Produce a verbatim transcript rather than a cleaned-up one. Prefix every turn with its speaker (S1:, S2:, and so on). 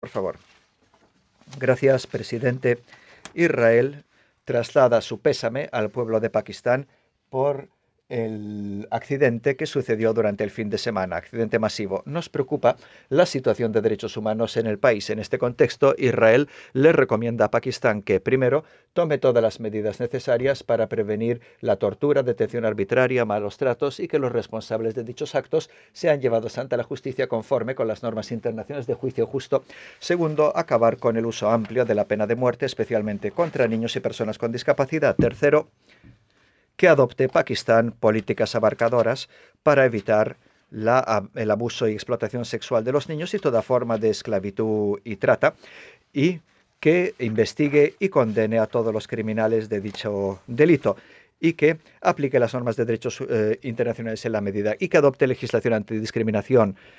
S1: Por favor. Gracias, presidente. Israel traslada su pésame al pueblo de Pakistán por el accidente que sucedió durante el fin de semana, accidente masivo. Nos preocupa la situación de derechos humanos en el país. En este contexto, Israel le recomienda a Pakistán que, primero, tome todas las medidas necesarias para prevenir la tortura, detención arbitraria, malos tratos y que los responsables de dichos actos sean llevados ante la justicia conforme con las normas internacionales de juicio justo. Segundo, acabar con el uso amplio de la pena de muerte, especialmente contra niños y personas con discapacidad. Tercero, que adopte Pakistán políticas abarcadoras para evitar la, el abuso y explotación sexual de los niños y toda forma de esclavitud y trata, y que investigue y condene a todos los criminales de dicho delito y que aplique las normas de derechos eh, internacionales en la medida y que adopte legislación antidiscriminación